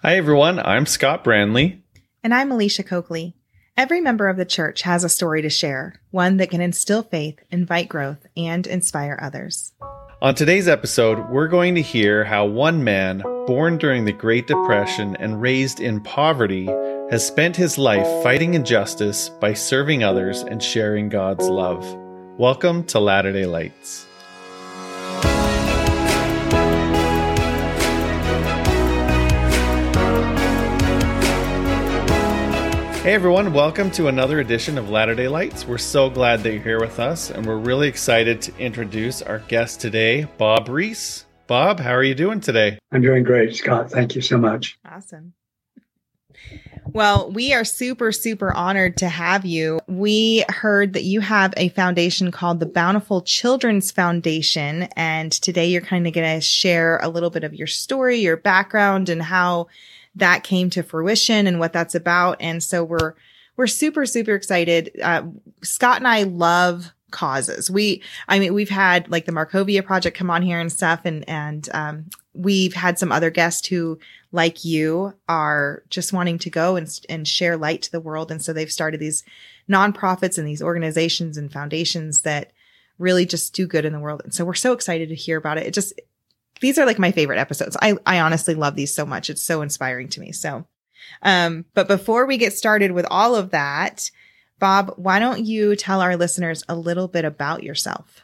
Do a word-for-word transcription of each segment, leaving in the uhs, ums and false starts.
Hi, everyone. I'm Scott Brandley. And I'm Alicia Coakley. Every member of the church has a story to share, one that can instill faith, invite growth, and inspire others. On today's episode, we're going to hear how one man, born during the Great Depression and raised in poverty, has spent his life fighting injustice by serving others and sharing God's love. Welcome to Latter-day Lights. Hey everyone, welcome to another edition of Latter-day Lights. We're so glad that you're here with us, and we're really excited to introduce our guest today, Bob Reese. Bob, how are you doing today? I'm doing great, Scott. Thank you so much. Awesome. Well, we are super, super honored to have you. We heard that you have a foundation called the Bountiful Children's Foundation, and today you're kind of going to share a little bit of your story, your background, and how that came to fruition and what that's about. And so we're, we're super, super excited. Uh, Scott and I love causes. We, I mean, we've had like the Markovia Project come on here and stuff. And, and, um, we've had some other guests who, like you, are just wanting to go and, and share light to the world. And so they've started these nonprofits and these organizations and foundations that really just do good in the world. And so we're so excited to hear about it. It just, These are like my favorite episodes. I, I honestly love these so much. It's so inspiring to me. So, um, but before we get started with all of that, Bob, why don't you tell our listeners a little bit about yourself?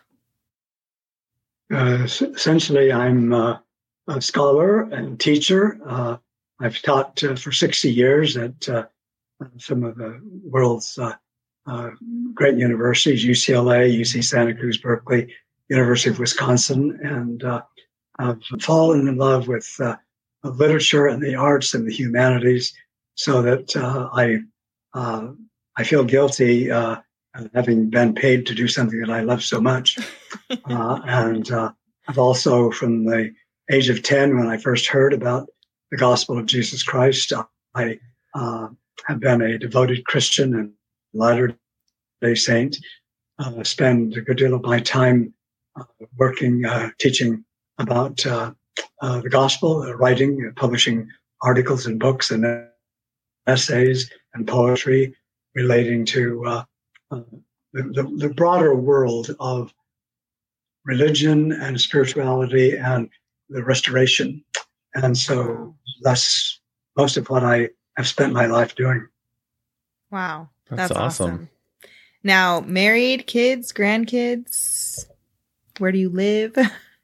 Uh, essentially, I'm uh, a scholar and teacher. Uh, I've taught uh, for sixty years at uh, some of the world's uh, uh, great universities, U C L A, U C Santa Cruz, Berkeley, University of Wisconsin, and uh, I've fallen in love with uh, literature and the arts and the humanities, so that uh, I uh, I feel guilty uh, having been paid to do something that I love so much. uh, and uh, I've also, from the age of ten, when I first heard about the gospel of Jesus Christ, I uh, have been a devoted Christian and Latter-day Saint. Uh, spend a good deal of my time uh, working, uh, teaching about uh, uh, the gospel, uh, writing, uh, publishing articles and books and essays and poetry relating to uh, uh, the, the, the broader world of religion and spirituality and the restoration. And so that's most of what I have spent my life doing. Wow. That's, That's awesome. awesome. Now, married, kids, grandkids, where do you live?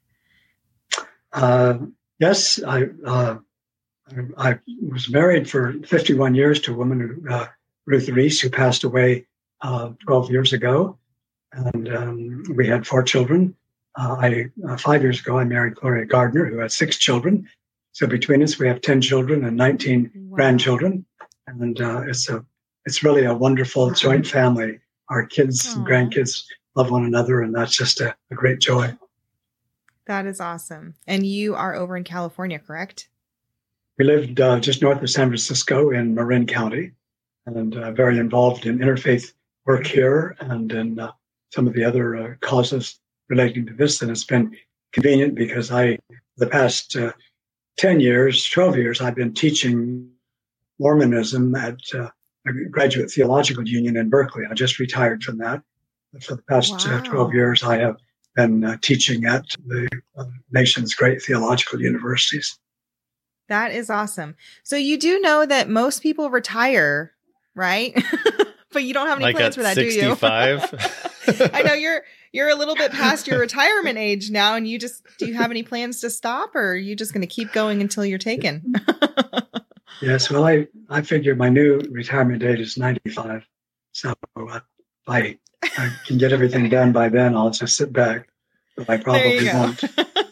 Uh, yes, I, uh, I was married for fifty-one years to a woman, uh, Ruth Reese, who passed away uh, twelve years ago. And um, we had four children. Uh, I uh, Five years ago, I married Gloria Gardner, who had six children. So between us, we have ten children and nineteen wow. grandchildren. And uh, it's a it's really a wonderful joint family. Our kids Aww. and grandkids love one another, and that's just a, a great joy. That is awesome. And you are over in California, correct? We lived uh, just north of San Francisco in Marin County, and uh, very involved in interfaith work here and in uh, some of the other uh, causes relating to this. And it's been convenient because I, the past uh, ten years, twelve years, I've been teaching Mormonism at uh, a Graduate Theological Union in Berkeley. I just retired from that. For the past wow. uh, twelve years, I have been uh, teaching at the uh, nation's great theological universities. That is awesome. So you do know that most people retire, right? But you don't have any like plans for that, sixty-five? Do you? I know you're you're a little bit past your retirement age now, and you just do you have any plans to stop, or are you just going to keep going until you're taken? Yes, well, I, I figure my new retirement date is ninety-five. So uh, I I can get everything done by then. I'll just sit back, but I probably won't.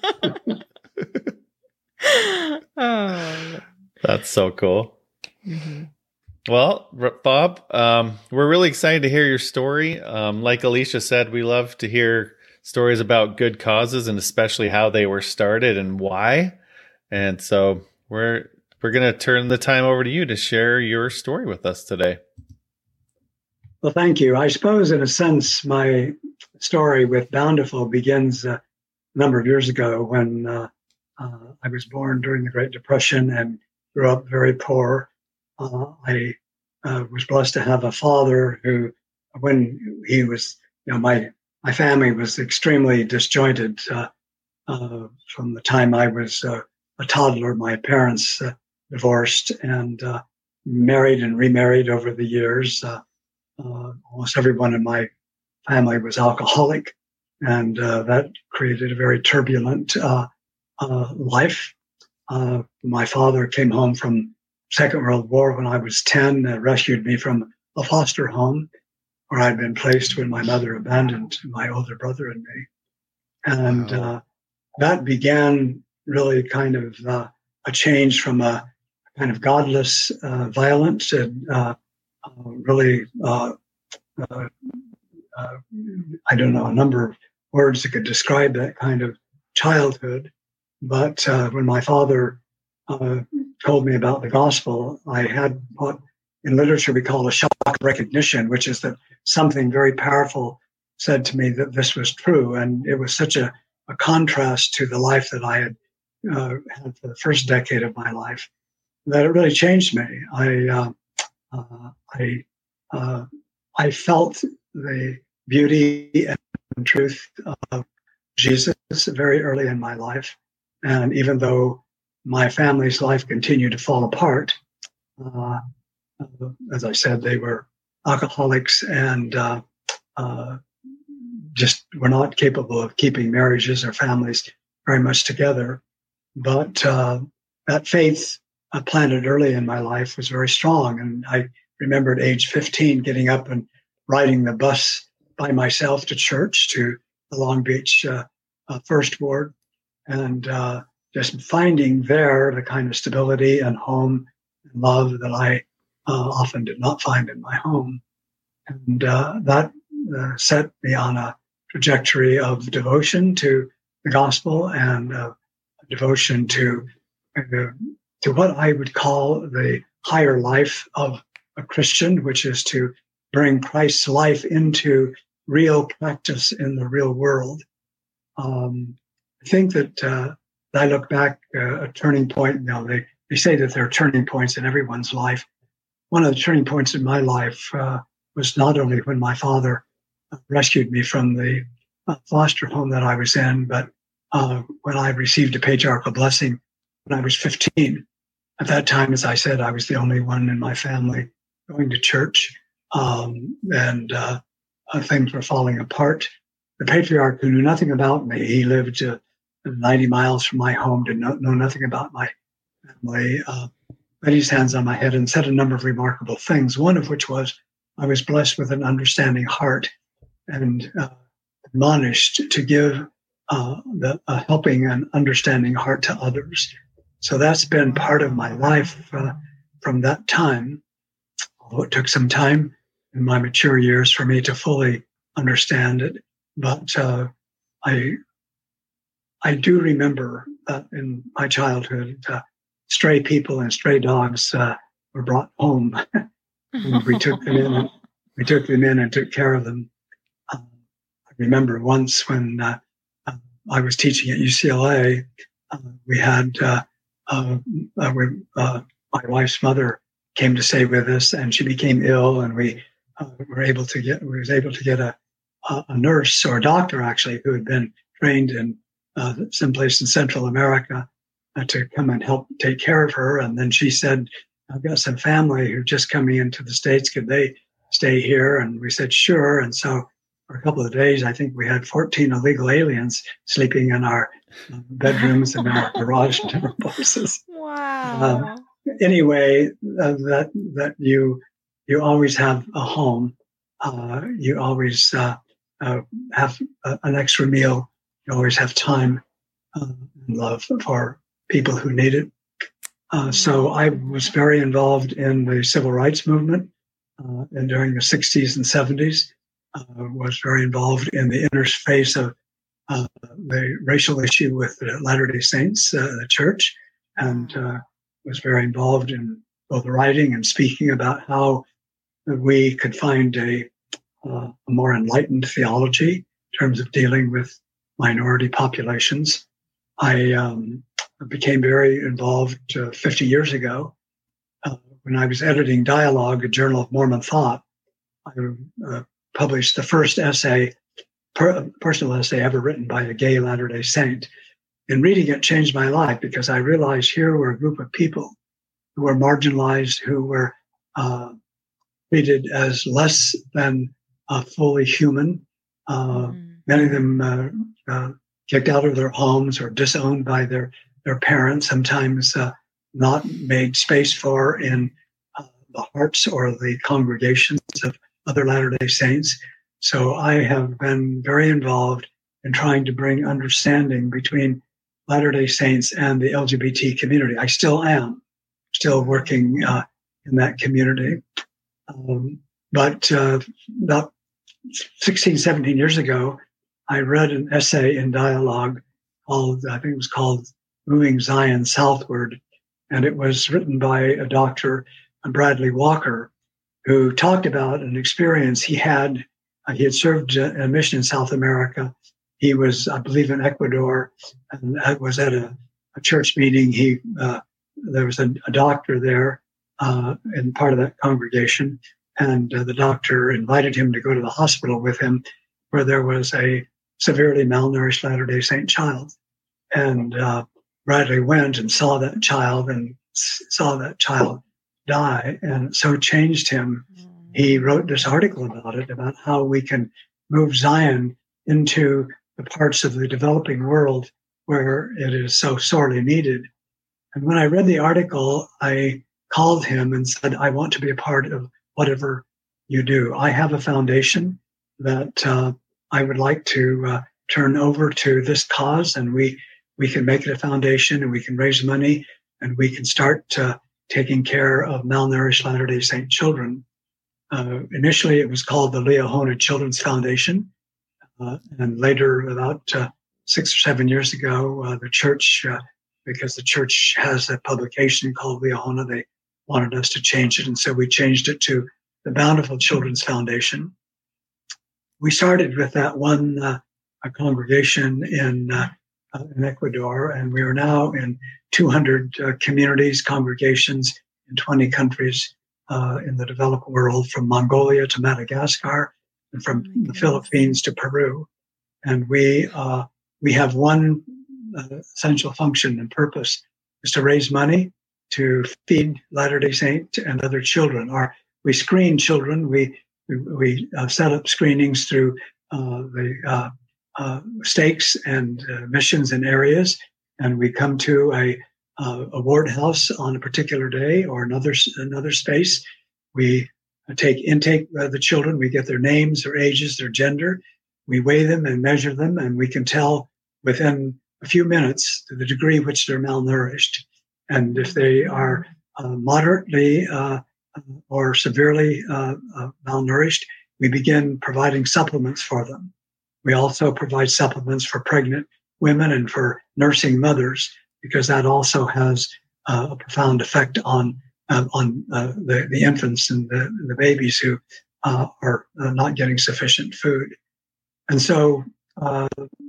Oh, that's so cool. Mm-hmm. Well, Bob, um, we're really excited to hear your story. Um, like Alicia said, we love to hear stories about good causes and especially how they were started and why. And so we're we're going to turn the time over to you to share your story with us today. Well, thank you. I suppose, in a sense, my story with Bountiful begins uh, a number of years ago when uh, uh, I was born during the Great Depression and grew up very poor. Uh, I uh, was blessed to have a father who, when he was, you know, my my family was extremely disjointed uh, uh, from the time I was uh, a toddler. My parents uh, divorced and uh, married and remarried over the years. Uh, uh, almost everyone in my family was alcoholic, and uh, that created a very turbulent uh, uh, life. Uh, my father came home from Second World War when I was ten, uh, rescued me from a foster home where I'd been placed when my mother abandoned my older brother and me. And Wow. uh, that began really kind of uh, a change from a kind of godless uh, violence and uh, uh, really, uh, uh, uh, I don't know, a number of words that could describe that kind of childhood. But uh, when my father uh, told me about the gospel, I had what in literature we call a shock of recognition, which is that something very powerful said to me that this was true. And it was such a, a contrast to the life that I had uh, had for the first decade of my life that it really changed me. I uh, uh, I uh, I felt the beauty and truth of Jesus very early in my life. And even though my family's life continued to fall apart, uh, uh, as I said, they were alcoholics and uh, uh, just were not capable of keeping marriages or families very much together. But uh, that faith uh, planted early in my life was very strong. And I remember at age fifteen getting up and riding the bus by myself to church, to the Long Beach uh, uh, First Ward, and uh, just finding there the kind of stability and home and love that I uh, often did not find in my home. And uh, that uh, set me on a trajectory of devotion to the gospel and uh, devotion to uh, to what I would call the higher life of a Christian, which is to bring Christ's life into real practice in the real world. Um, I think that uh, I look back uh, a turning point. You know, they, they say that there are turning points in everyone's life. One of the turning points in my life uh, was not only when my father uh, rescued me from the uh, foster home that I was in, but uh, when I received a patriarchal blessing when I was fifteen. At that time, as I said, I was the only one in my family going to church, um, and uh, uh, things were falling apart. The patriarch, who knew nothing about me, he lived uh, ninety miles from my home, did not know nothing about my family, uh, laid his hands on my head and said a number of remarkable things, one of which was I was blessed with an understanding heart and uh, admonished to give uh, the, a helping and understanding heart to others. So that's been part of my life uh, from that time, although it took some time in my mature years for me to fully understand it. But uh, I I do remember that in my childhood, uh, stray people and stray dogs uh, were brought home, and we took them in. And, we took them in and took care of them. Uh, I remember once when uh, uh, I was teaching at U C L A, uh, we had uh, uh, uh, we, uh, my wife's mother came to stay with us, and she became ill, and we uh, were able to get we was able to get a a nurse or a doctor actually who had been trained in uh, someplace in Central America uh, to come and help take care of her. And then she said, I've got some family who just coming into the States. Could they stay here? And we said, sure. And so for a couple of days, I think we had fourteen illegal aliens sleeping in our uh, bedrooms and in our garage and different places. Wow. Uh, anyway, uh, that, that you, you always have a home. Uh, you always, uh, Uh, have a, an extra meal. You always have time uh, and love for people who need it. Uh, so I was very involved in the civil rights movement uh, and during the sixties and seventies. Uh, was very involved in the interface of uh, the racial issue with the Latter-day Saints, uh, the church, and uh, was very involved in both writing and speaking about how we could find a Uh, a more enlightened theology in terms of dealing with minority populations. I um, became very involved uh, fifty years ago uh, when I was editing Dialogue, a journal of Mormon thought. I uh, published the first essay, per, personal essay ever written by a gay Latter-day Saint. And reading it changed my life because I realized here were a group of people who were marginalized, who were uh, treated as less than uh, fully human. Uh, mm. Many of them uh, uh, kicked out of their homes or disowned by their, their parents, sometimes uh, not made space for in uh, the hearts or the congregations of other Latter-day Saints. So I have been very involved in trying to bring understanding between Latter-day Saints and the L G B T community. I still am, still working uh, in that community. Um, but uh, about sixteen, seventeen years ago, I read an essay in Dialogue called, I think it was called Moving Zion Southward. And it was written by a doctor, Bradley Walker, who talked about an experience he had. Uh, he had served a mission in South America. He was, I believe, in Ecuador, and was at a, a church meeting. He uh, there was a, a doctor there uh, in part of that congregation, and uh, the doctor invited him to go to the hospital with him, where there was a severely malnourished Latter-day Saint child. And uh, Bradley went and saw that child and s- saw that child die, and it so changed him. He wrote this article about it, about how we can move Zion into the parts of the developing world where it is so sorely needed. And when I read the article, I called him and said, I want to be a part of whatever you do. I have a foundation that uh, I would like to uh, turn over to this cause, and we, we can make it a foundation, and we can raise money, and we can start uh, taking care of malnourished Latter-day Saint children. Uh, initially, it was called the Liahona Children's Foundation. Uh, and later, about uh, six or seven years ago, uh, the church, uh, because the church has a publication called Liahona, they wanted us to change it. And so we changed it to the Bountiful Children's Foundation. We started with that one uh, a congregation in, uh, uh, in Ecuador, and we are now in two hundred uh, communities, congregations in twenty countries uh, in the developed world, from Mongolia to Madagascar, and from oh the Philippines to Peru. And we uh, we have one uh, essential function and purpose, is to raise money to feed Latter-day Saint and other children. Our, we screen children. We we, we uh, set up screenings through uh, the uh, uh, stakes and uh, missions in areas, and we come to a uh, a ward house on a particular day or another another space. We take intake of the children. We get their names, their ages, their gender. We weigh them and measure them, and we can tell within a few minutes the degree which they're malnourished. And if they are uh, moderately uh, or severely uh, uh, malnourished, we begin providing supplements for them. We also provide supplements for pregnant women and for nursing mothers, because that also has uh, a profound effect on uh, on uh, the, the infants and the, the babies who uh, are uh, not getting sufficient food. And so uh,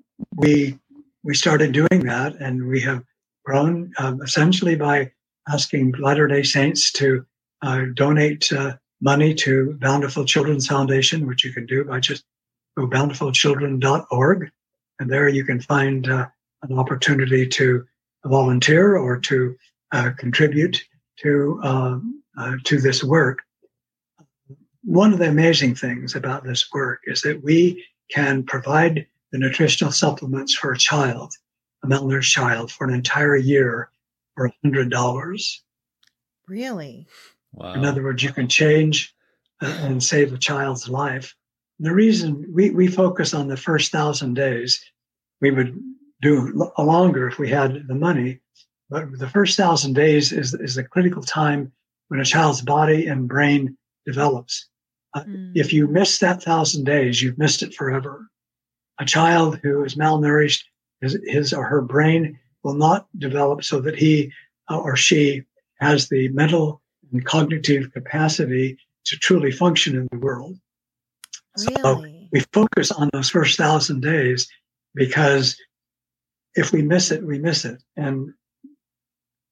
we we started doing that, and we have grown um, essentially by asking Latter-day Saints to uh, donate uh, money to Bountiful Children's Foundation, which you can do by just go bountiful children dot org. And there you can find uh, an opportunity to volunteer or to uh, contribute to uh, uh, to this work. One of the amazing things about this work is that we can provide the nutritional supplements for a child, a malnourished child, for an entire year for one hundred dollars. Really? Wow. In other words, you can change uh, and save a child's life. The reason we, we focus on the first thousand days, we would do l- longer if we had the money, but the first thousand days is, is the critical time when a child's body and brain develops. Uh, mm. If you miss that thousand days, you've missed it forever. A child who is malnourished, his, his or her brain will not develop so that he uh, or she has the mental and cognitive capacity to truly function in the world. Really? So we focus on those first thousand days because if we miss it, we miss it. And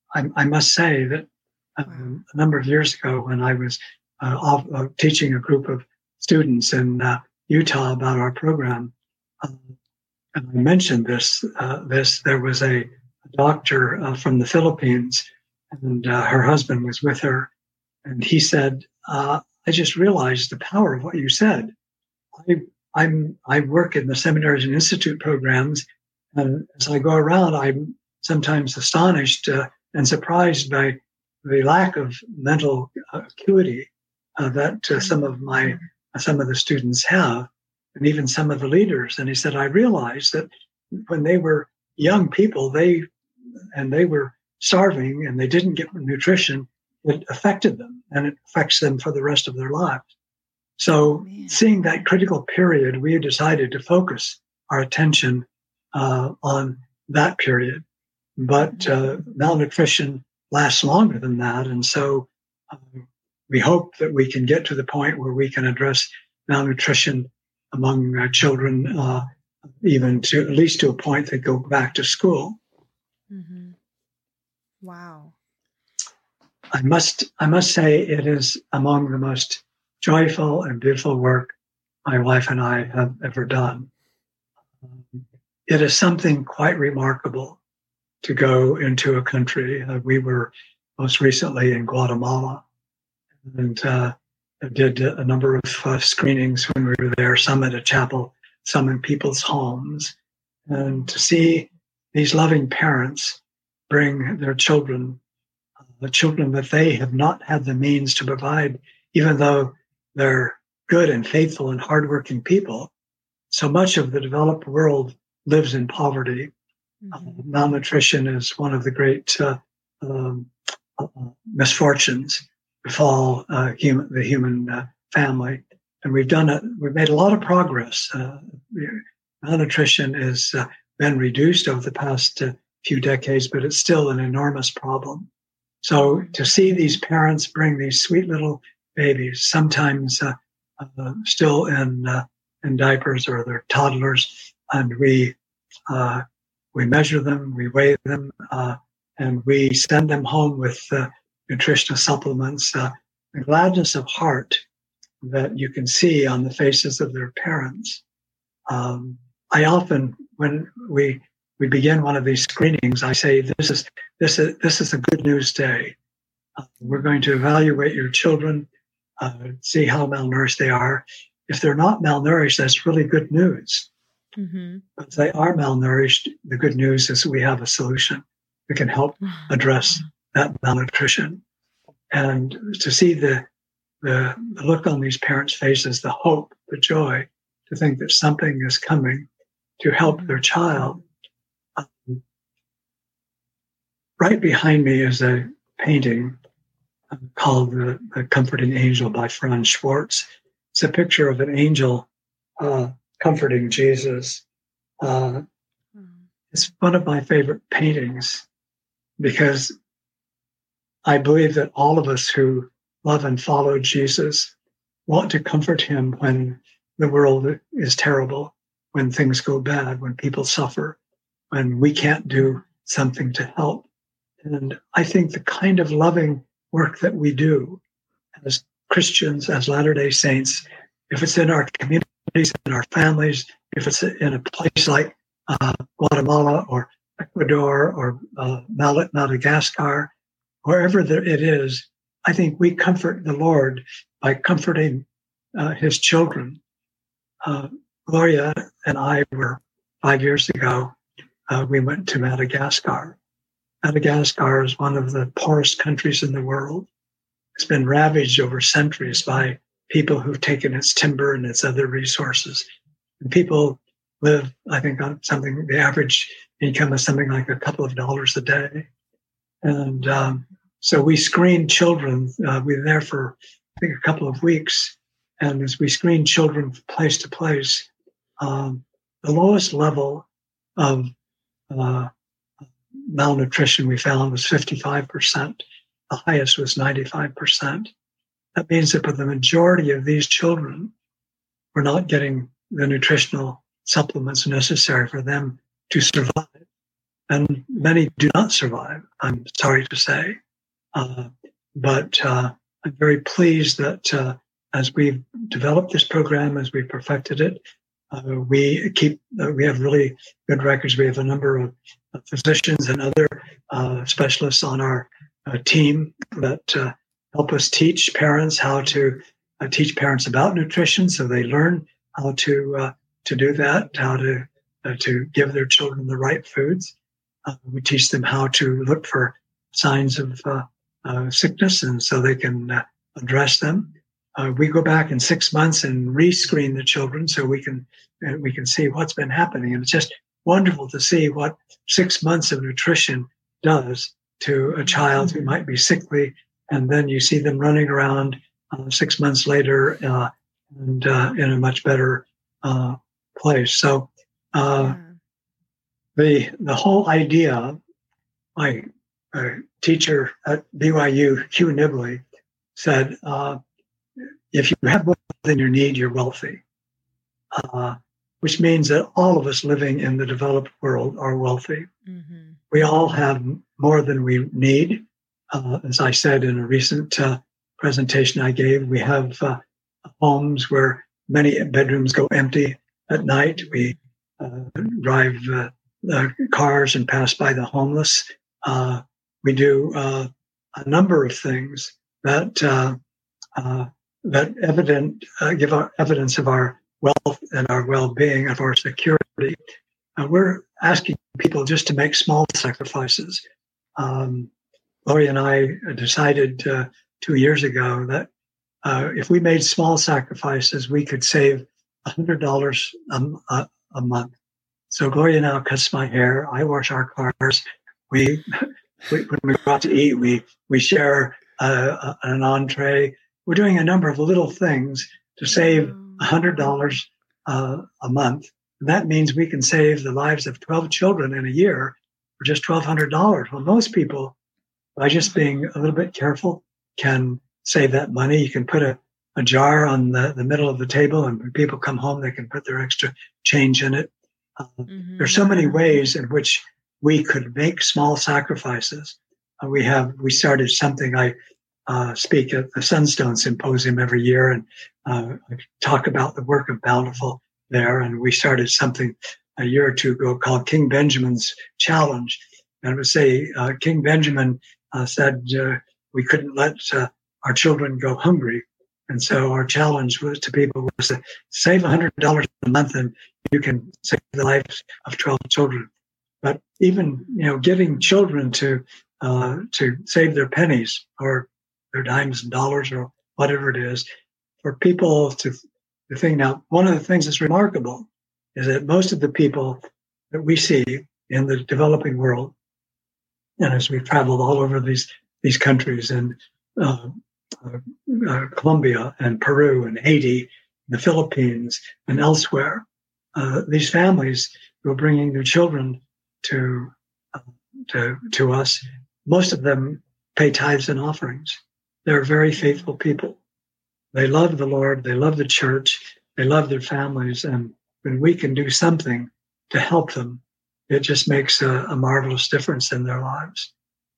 I, I must say that um, a number of years ago, when I was uh, off, uh, teaching a group of students in uh, Utah about our program, uh, and I mentioned this, uh, this there was a, a doctor uh, from the Philippines, and uh, her husband was with her, and he said, uh, "I just realized the power of what you said. I, I'm I work in the seminaries and institute programs, and as I go around, I'm sometimes astonished uh, and surprised by the lack of mental acuity uh, that uh, some of my some of the students have, and even some of the leaders." And he said, "I realized that when they were young people, they and they were starving and they didn't get nutrition, it affected them, and it affects them for the rest of their lives." So, Man. seeing that critical period, we decided to focus our attention uh, on that period. But uh, malnutrition lasts longer than that, and so um, we hope that we can get to the point where we can address malnutrition among uh, children, uh, even to at least to a point that go back to school. Mm-hmm. Wow. I must I must say it is among the most joyful and beautiful work my wife and I have ever done. Um, it is something quite remarkable to go into a country. Uh, we were most recently in Guatemala, and uh, did a number of uh, screenings when we were there, some at a chapel, some in people's homes. And to see these loving parents bring their children, uh, the children that they have not had the means to provide, even though they're good and faithful and hardworking people. So much of the developed world lives in poverty. Mm-hmm. Uh, malnutrition is one of the great uh, um, uh, misfortunes befall uh, human, the human uh, family, and we've done it. We've made a lot of progress. Uh, malnutrition has uh, been reduced over the past uh, few decades, but it's still an enormous problem. So to see these parents bring these sweet little babies, sometimes uh, uh, still in uh, in diapers or they're toddlers, and we uh, we measure them, we weigh them, uh, and we send them home with uh, nutritional supplements. Uh, the gladness of heart that you can see on the faces of their parents. Um, I often, when we we begin one of these screenings, I say, "This is this is this is a good news day. Uh, we're going to evaluate your children, uh, see how malnourished they are. If they're not malnourished, that's really good news. Mm-hmm. But if they are malnourished, the good news is we have a solution. We can help address that malnutrition." And to see the, the the look on these parents' faces, the hope, the joy, to think that something is coming to help their child. Um, right behind me is a painting uh, called the, the Comforting Angel by Franz Schwartz. It's a picture of an angel uh, comforting Jesus. Uh, it's one of my favorite paintings because I believe that all of us who love and follow Jesus want to comfort him when the world is terrible, when things go bad, when people suffer, when we can't do something to help. And I think the kind of loving work that we do as Christians, as Latter-day Saints, if it's in our communities, in our families, if it's in a place like uh, Guatemala or Ecuador or uh, Madagascar, wherever there it is, I think we comfort the Lord by comforting uh, his children. Uh, Gloria and I were, five years ago, uh, we went to Madagascar. Madagascar is one of the poorest countries in the world. It's been ravaged over centuries by people who've taken its timber and its other resources. And people live, I think, on something, the average income is something like a couple of dollars a day. And um, so we screened children. Uh, we were there for, I think, a couple of weeks. And as we screened children from place to place, um, the lowest level of uh, malnutrition we found was fifty-five percent. The highest was ninety-five percent. That means that for the majority of these children, we're not getting the nutritional supplements necessary for them to survive. and many do not survive, I'm sorry to say. Uh, but uh, I'm very pleased that uh, as we've developed this program, as we've perfected it, uh, we keep uh, we have really good records. We have a number of uh, physicians and other uh, specialists on our uh, team that uh, help us teach parents how to uh, teach parents about nutrition, so they learn how to uh, to do that, how to uh, to give their children the right foods. Uh, we teach them how to look for signs of uh, uh, sickness, and so they can uh, address them. Uh, we go back in six months and re-screen the children so we can uh, we can see what's been happening, and it's just wonderful to see what six months of nutrition does to a child who might be sickly, and then you see them running around uh, six months later uh, and uh, in a much better uh, place. So uh, Yeah. the the whole idea, my uh, teacher at B Y U, Hugh Nibley, said, uh, if you have more than you need, you're wealthy, uh, which means that all of us living in the developed world are wealthy. Mm-hmm. We all have more than we need. Uh, as I said in a recent uh, presentation I gave, we have uh, homes where many bedrooms go empty at night. We uh, drive uh, uh, cars and pass by the homeless. Uh, we do uh, a number of things that uh, uh, that evident uh, give our evidence of our wealth and our well-being, of our security. Uh, we're asking people just to make small sacrifices. Um, Gloria and I decided uh, two years ago that uh, if we made small sacrifices, we could save one hundred dollars a, a, a month. So Gloria now cuts my hair. I wash our cars. We, we when we go out to eat, we we share uh, an entree. We're doing a number of little things to save one hundred dollars uh, a month. And that means we can save the lives of twelve children in a year for just twelve hundred dollars. Well, most people, by just being a little bit careful, can save that money. You can put a, a jar on the, the middle of the table, and when people come home, they can put their extra change in it. Uh, Mm-hmm. There's so many ways in which we could make small sacrifices. Uh, we have we started something. I uh, speak at the Sunstone Symposium every year, and uh, I talk about the work of Bountiful there. And we started something a year or two ago called King Benjamin's Challenge. And it would say uh, King Benjamin uh, said uh, we couldn't let uh, our children go hungry. And so our challenge was to people was to save one hundred dollars a month, and you can save the lives of twelve children. But even, you know, getting children to uh, to save their pennies or their dimes and dollars or whatever it is, for people to, to think. Now, one of the things that's remarkable is that most of the people that we see in the developing world, and as we've traveled all over these these countries in uh, uh, uh, Colombia and Peru and Haiti, the Philippines and elsewhere, uh, these families who are bringing their children to uh, to to us, most of them pay tithes and offerings. They're very faithful people. They love the Lord. They love the church. They love their families. And when we can do something to help them, it just makes a, a marvelous difference in their lives.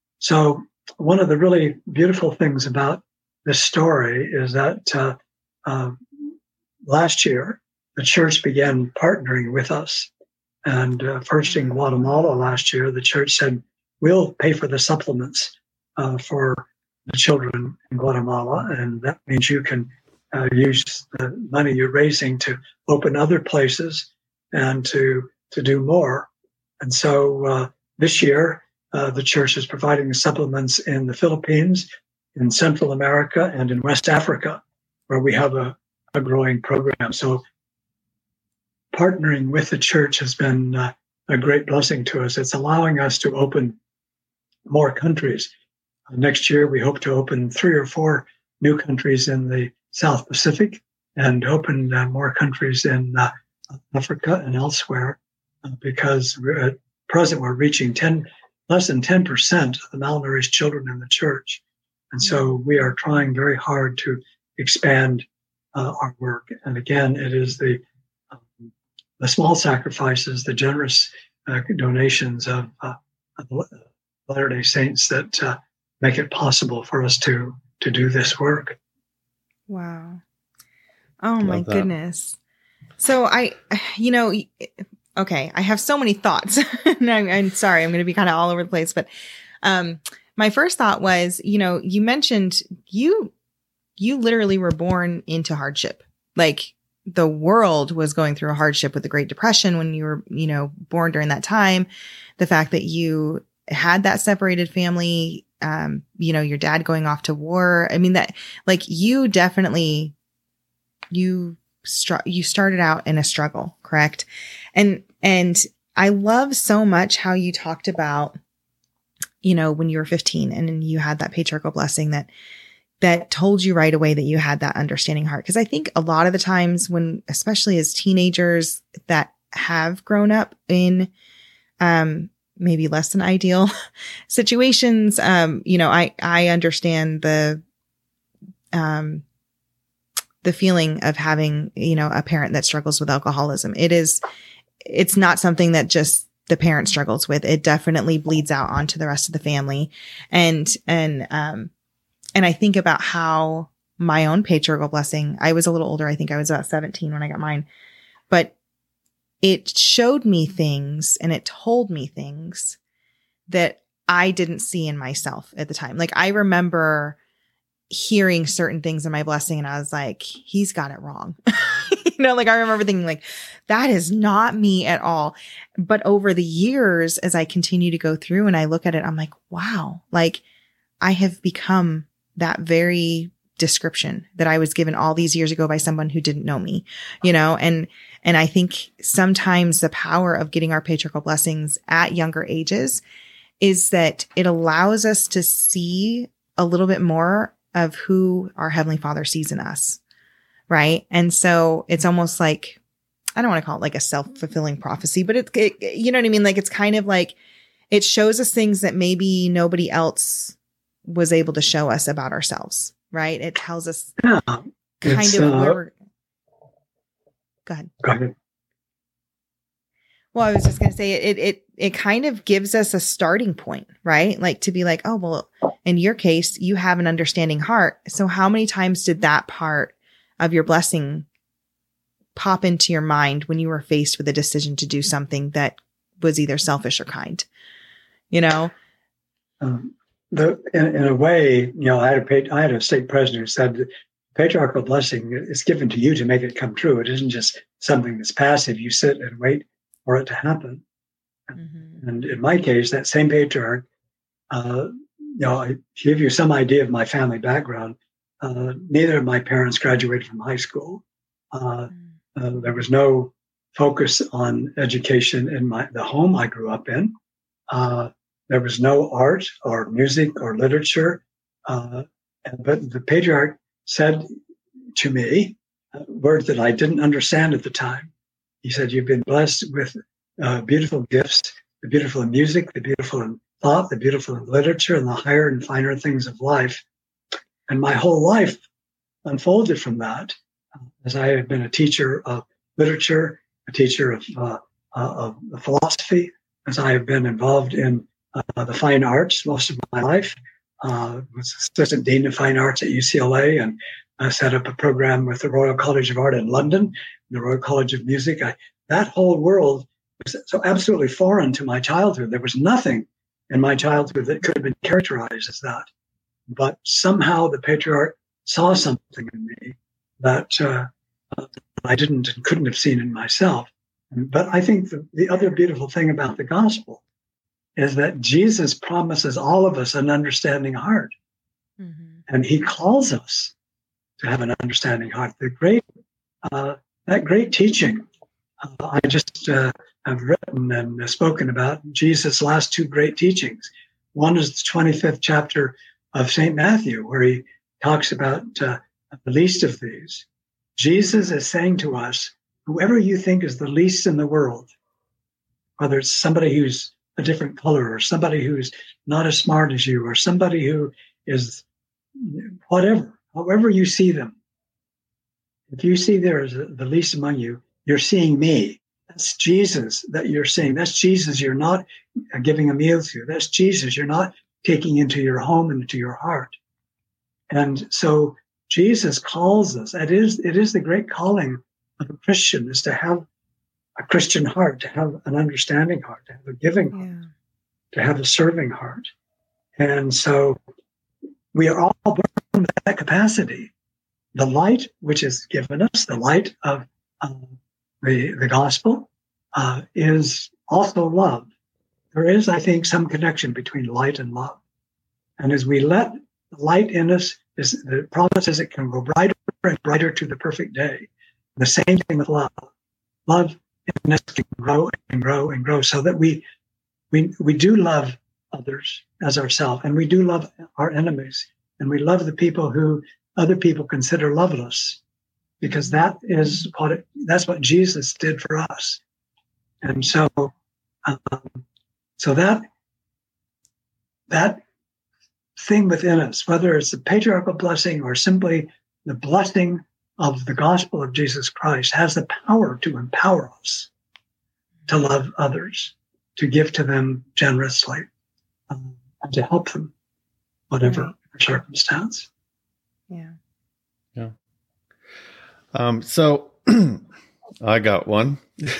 So one of the really beautiful things about this story is that uh, uh, last year, the church began partnering with us. And uh, first in Guatemala last year, the church said, we'll pay for the supplements uh, for the children in Guatemala. And that means you can uh, use the money you're raising to open other places and to, to do more. And so uh, this year, uh, the church is providing the supplements in the Philippines, in Central America, and in West Africa, where we have a, a growing program. So partnering with the church has been uh, a great blessing to us. It's allowing us to open more countries. Uh, next year, we hope to open three or four new countries in the South Pacific and open uh, more countries in uh, Africa and elsewhere, uh, because we're, at present we're reaching ten, less than ten percent of the malnourished children in the church. And so we are trying very hard to expand uh, our work. And again, it is the um, the small sacrifices, the generous uh, donations of, uh, of Latter-day Saints that uh, make it possible for us to to do this work. Wow. Oh my Love that. goodness. So I, you know, okay, I have so many thoughts. I'm, I'm sorry, I'm going to be kind of all over the place, but um, my first thought was, you know, you mentioned you, you literally were born into hardship. Like the world was going through a hardship with the Great Depression when you were, you know, born during that time. The fact that you had that separated family, um, you know, your dad going off to war. I mean, that like you definitely, you str- you started out in a struggle, correct? And, and I love so much how you talked about, you know, when you were fifteen and you had that patriarchal blessing that, that told you right away that you had that understanding heart. Cause I think a lot of the times when, especially as teenagers that have grown up in, um, maybe less than ideal situations. Um, you know, I, I understand the, um, the feeling of having, you know, a parent that struggles with alcoholism. It is, it's not something that just the parent struggles with. It definitely bleeds out onto the rest of the family. And, and, um, and I think about how my own patriarchal blessing, I was a little older. I think I was about seventeen when I got mine, but it showed me things and it told me things that I didn't see in myself at the time. Like I remember hearing certain things in my blessing and I was like, he's got it wrong. You know, like I remember thinking like, that is not me at all. But over the years, as I continue to go through and I look at it, I'm like, wow, like I have become that very description that I was given all these years ago by someone who didn't know me, you know, and, and I think sometimes the power of getting our patriarchal blessings at younger ages is that it allows us to see a little bit more of who our Heavenly Father sees in us. Right. And so it's almost like, I don't want to call it like a self-fulfilling prophecy, but it, it, you know what I mean? Like, it's kind of like, it shows us things that maybe nobody else was able to show us about ourselves. Right. It tells us Yeah, kind of uh, where we're, go ahead. Go ahead. Well, I was just going to say it, it, it kind of gives us a starting point, right? Like to be like, oh, well, in your case, you have an understanding heart. So how many times did that part of your blessing pop into your mind when you were faced with a decision to do something that was either selfish or kind, you know? Um, the, in, in a way, you know, I had a, I had a stake president who said the patriarchal blessing is given to you to make it come true. It isn't just something that's passive. You sit and wait for it to happen. Mm-hmm. And in my case, that same patriarch, uh, you know, to give you some idea of my family background, uh, neither of my parents graduated from high school. Uh, mm-hmm. uh, there was no focus on education in my the home I grew up in. Uh, there was no art or music or literature. Uh, but the patriarch said to me uh, words that I didn't understand at the time. He said, "You've been blessed with uh, beautiful gifts, the beautiful in music, the beautiful in thought, the beautiful in literature, and the higher and finer things of life." And my whole life unfolded from that, uh, as I had been a teacher of literature, a teacher of, uh, uh, of philosophy, as I have been involved in uh, the fine arts most of my life. Uh, was assistant dean of fine arts at U C L A, and I set up a program with the Royal College of Art in London, the Royal College of Music. I, that whole world was so absolutely foreign to my childhood. There was nothing in my childhood that could have been characterized as that. But somehow the patriarch saw something in me that uh, uh, I didn't and couldn't have seen in myself. But I think the, the other beautiful thing about the gospel is that Jesus promises all of us an understanding heart. Mm-hmm. And he calls us to have an understanding heart. The great, uh, that great teaching, uh, I just uh, have written and spoken about Jesus' last two great teachings. One is the twenty-fifth chapter of Saint Matthew, where he talks about uh, the least of these. Jesus is saying to us, whoever you think is the least in the world, whether it's somebody who's a different color or somebody who's not as smart as you or somebody who is whatever, however you see them, if you see there as the least among you, you're seeing me. That's Jesus that you're seeing. That's Jesus you're not giving a meal to. That's Jesus you're not taking into your home and into your heart. And so Jesus calls us. It is, it is the great calling of a Christian, is to have a Christian heart, to have an understanding heart, to have a giving heart, yeah. to have a serving heart. And so we are all born with that capacity. The light which is given us, the light of um, the, the gospel, uh, is also love. There is, I think, some connection between light and love. And as we let the light in us, is, the promise is it can go brighter and brighter to the perfect day. The same thing with love. Love in us can grow and grow and grow, so that we we we do love others as ourselves, and we do love our enemies, and we love the people who other people consider loveless, because that is what it, that's what Jesus did for us. And so, um, so that that thing within us, whether it's the patriarchal blessing or simply the blessing of the gospel of Jesus Christ, has the power to empower us to love others, to give to them generously, um, and to help them, whatever right. circumstance. Yeah. Yeah. Um, so I got one.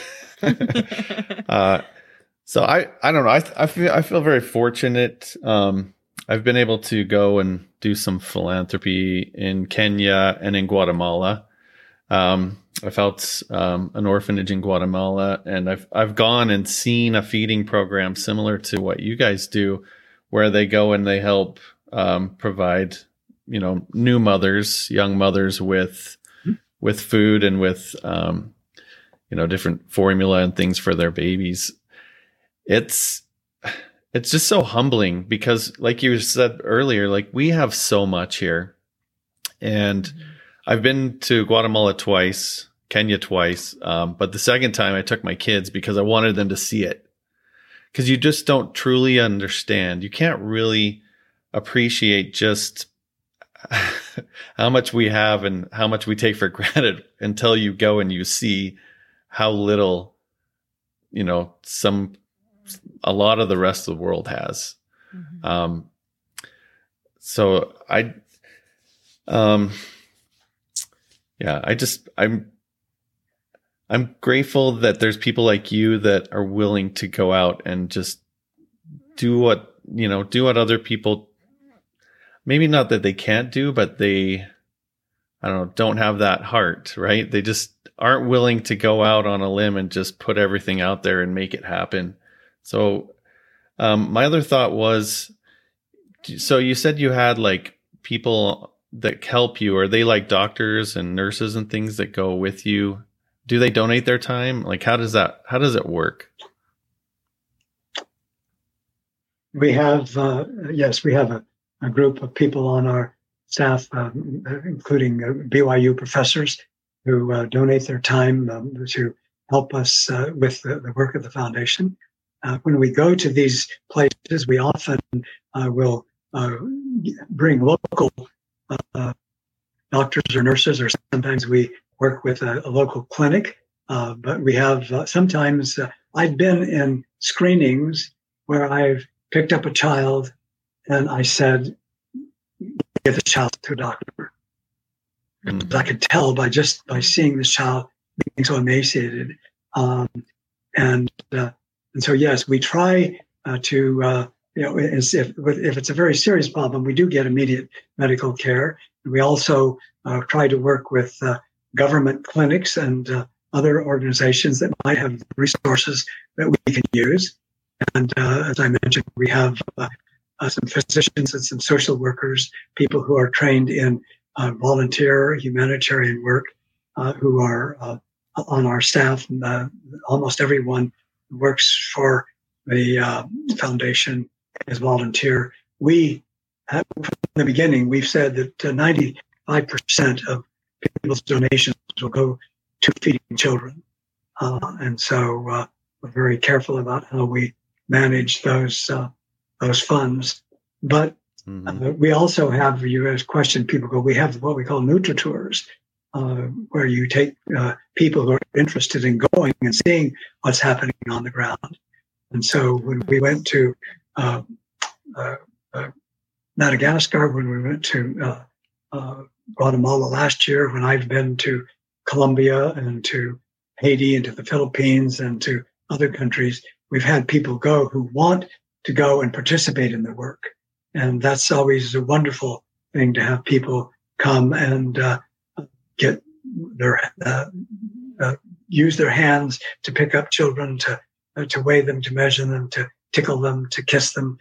uh, so I, I don't know. I, I feel, I feel very fortunate. Um, I've been able to go and do some philanthropy in Kenya and in Guatemala. Um, I felt um, an orphanage in Guatemala, and I've I've gone and seen a feeding program similar to what you guys do, where they go and they help um, provide, you know, new mothers, young mothers with mm-hmm. with food and with um, you know, different formula and things for their babies. It's It's just so humbling because, like you said earlier, like we have so much here. And mm-hmm. I've been to Guatemala twice, Kenya twice. Um, but the second time I took my kids because I wanted them to see it. Because you just don't truly understand. You can't really appreciate just how much we have and how much we take for granted until you go and you see how little, you know, some... a lot of the rest of the world has. Mm-hmm. Um, so I, um, yeah, I just, I'm, I'm grateful that there's people like you that are willing to go out and just do what, you know, do what other people, maybe not that they can't do, but they, I don't know, don't have that heart, right? They just aren't willing to go out on a limb and just put everything out there and make it happen. So, um, my other thought was, so you said you had like people that help you. Are they like doctors and nurses and things that go with you? Do they donate their time? Like, how does that, how does it work? We have, uh, yes, we have a, a group of people on our staff, um, including uh, B Y U professors who uh, donate their time um, to help us uh, with the, the work of the foundation. Uh, when we go to these places, we often uh, will uh, bring local uh, doctors or nurses, or sometimes we work with a, a local clinic. Uh, but we have uh, sometimes, uh, I've been in screenings where I've picked up a child and I said, give the child to a doctor. Mm-hmm. I could tell by just by seeing this child being so emaciated. Um, and uh, And so, yes, we try uh, to, uh, you know, as if if it's a very serious problem, we do get immediate medical care. We also uh, try to work with uh, government clinics and uh, other organizations that might have resources that we can use. And uh, as I mentioned, we have uh, uh, some physicians and some social workers, people who are trained in uh, volunteer humanitarian work, uh, who are uh, on our staff. And, uh, almost everyone works for the uh, foundation as volunteer. We, have, from the beginning, we've said that uh, ninety-five percent of people's donations will go to feeding children. Uh, and so uh, we're very careful about how we manage those uh, those funds. But mm-hmm. uh, we also have, you guys question, people go, we have what we call Nutritours. uh, where you take uh, people who are interested in going and seeing what's happening on the ground. And so when we went to uh, uh, uh, Madagascar, when we went to uh, uh, Guatemala last year, when I've been to Colombia and to Haiti and to the Philippines and to other countries, we've had people go who want to go and participate in the work. And that's always a wonderful thing to have people come and uh, get their uh, uh, use their hands to pick up children, to uh, to weigh them, to measure them, to tickle them, to kiss them,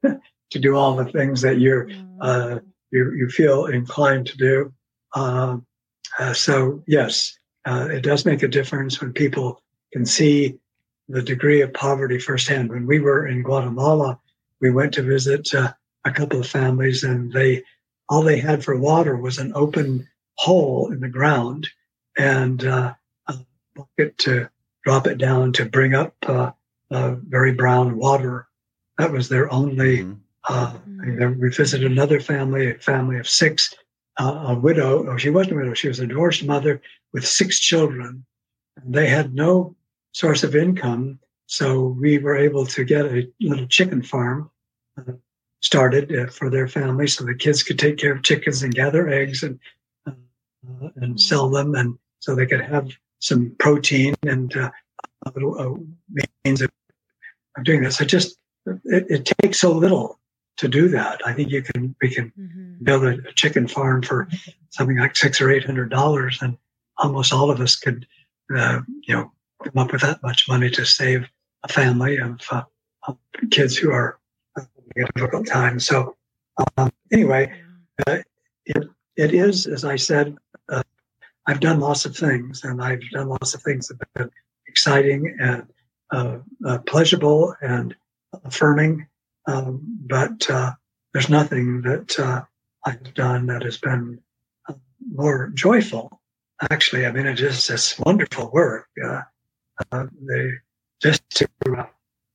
to do all the things that you're uh, you you feel inclined to do. Uh, uh, so yes, uh, it does make a difference when people can see the degree of poverty firsthand. When we were in Guatemala, we went to visit uh, a couple of families, and they all they had for water was an open hole in the ground and uh, a bucket to drop it down to bring up uh, uh, very brown water. That was their only. Mm-hmm. Uh, and we visited another family, a family of six, uh, a widow. Oh, she wasn't a widow; she was a divorced mother with six children. And they had no source of income, so we were able to get a little chicken farm uh, started uh, for their family, so the kids could take care of chickens and gather eggs and uh, and sell them, and so they could have some protein and uh, a little uh, means of, of doing this. I just it, it takes so little to do that. I think you can we can mm-hmm. build a, a chicken farm for something like six or eight hundred dollars, and almost all of us could uh, you know come up with that much money to save a family of, uh, of kids who are having a difficult time. So um, anyway, uh, it it is, as I said, uh, I've done lots of things, and I've done lots of things that have been exciting and uh, uh, pleasurable and affirming. Um, but uh, there's nothing that uh, I've done that has been uh, more joyful. Actually, I mean, it is this wonderful work. Uh, uh, they just to uh,